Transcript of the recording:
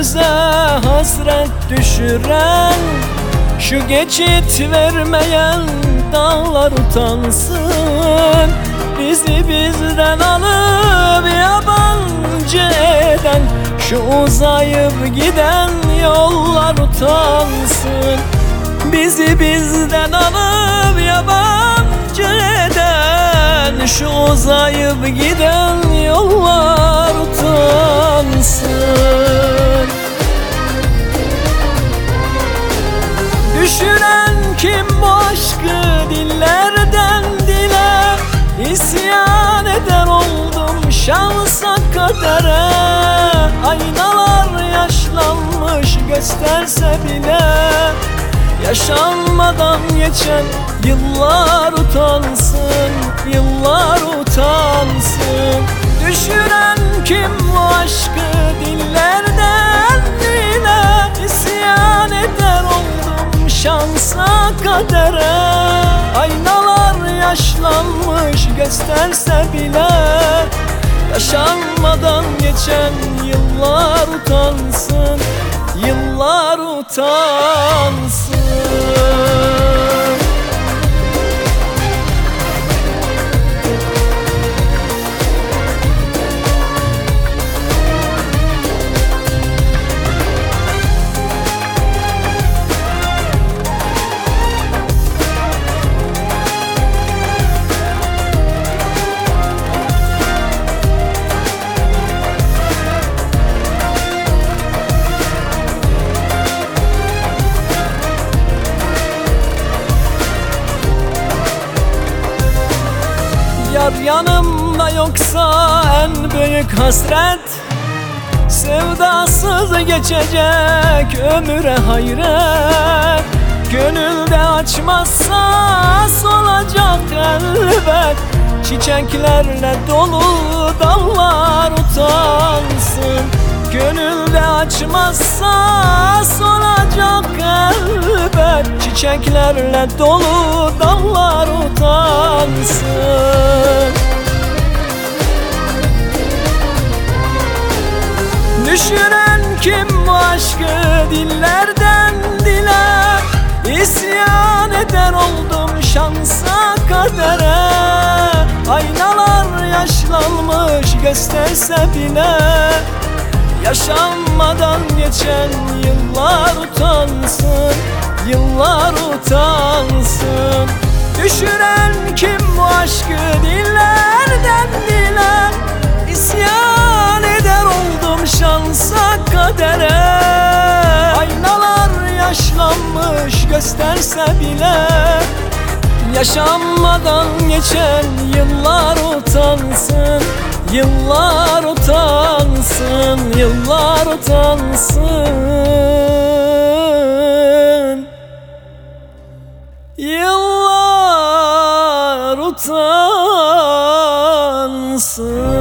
Gönlümüze hasret düşüren, şu geçit vermeyen dağlar utansın. Bizi bizden alıp yabancı eden, şu uzayıp giden yollar utansın. Bizi bizden alıp yabancı eden, şu uzayıp giden yollar utansın. Düşüren kim bu aşkı dillerden dile? İsyan eder oldum şansa kadere. Aynalar yaşlanmış gösterse bile, yaşanmadan geçen yıllar utansın, yıllar utansın. Düşüren kim bu aşkı dillerden dile? İsyan eder oldum şansa kadere. Aynalar yaşlanmış gösterse bile, yaşanmadan geçen yıllar utansın, yıllar utansın. Yar yanımda yoksa en büyük hasret, sevdasız geçecek ömüre hayret. Gönülde açmazsa solacak elbet, çiçeklerle dolu dallar utansın. Gönülde açmazsa solacak elbet, çiçeklerle dolu dallar utansın. Düşüren kim bu aşkı dillerden dile? İsyan eder oldum şansa kadere. Aynalar yaşlanmış gösterse bile, yaşanmadan geçen yıllar utansın, yıllar utansın. Düşüren kim bu aşkı dillerden dile? İsyan eder oldum şansa kadere. Aynalar yaşlanmış gösterse bile, yaşanmadan geçen yıllar utansın, yıllar utansın, yıllar utansın, yıllar utansın.